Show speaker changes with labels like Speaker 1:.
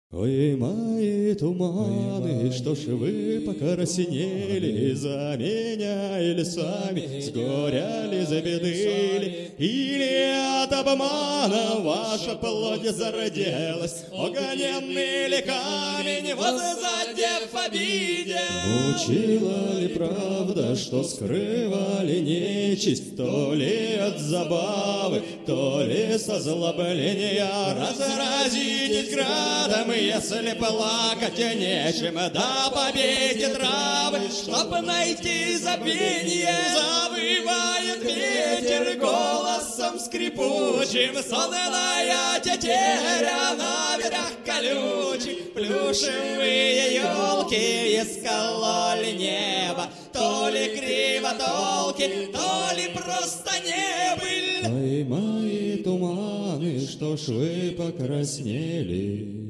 Speaker 1: Ой, мои туманы, что ж вы покраснели за меня, или сами с горя ли забедыли, или от обмана ваша плоть зарделась, огненный ли камень воззадев обидел. Учила ли правда, что скрывали нечисть, то ли от забавы, то ли со злобления, разразитесь градом, если плакать нечем, да побейте травы, чтоб найти забвенье. Завывает ветер голосом скрипучим, сонная тетеря на ветвях колючих. Плюшевые елки искололи небо, то ли кривотолки, то ли просто не были. Ой, мои туманы, что ж вы покраснели?